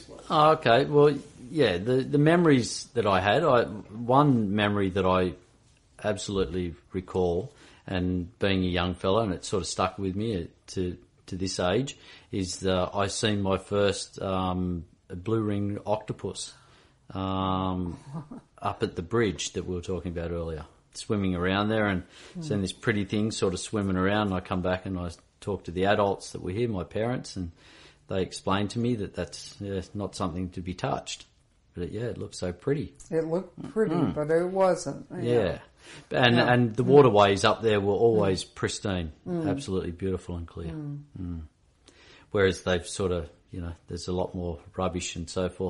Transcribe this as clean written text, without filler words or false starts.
was. Oh, okay. Well, yeah, the memories that I had, one memory that I absolutely recall, and being a young fellow, and it sort of stuck with me to this age, is I seen my first blue-ringed octopus up at the bridge that we were talking about earlier, swimming around there, and seeing this pretty thing sort of swimming around, and I come back and I talk to the adults that were here, my parents, and they explained to me that that's not something to be touched. But it looked so pretty. It looked pretty, but it wasn't. Yeah. And the waterways up there were always pristine, absolutely beautiful and clear. Whereas they've sort of, there's a lot more rubbish and so forth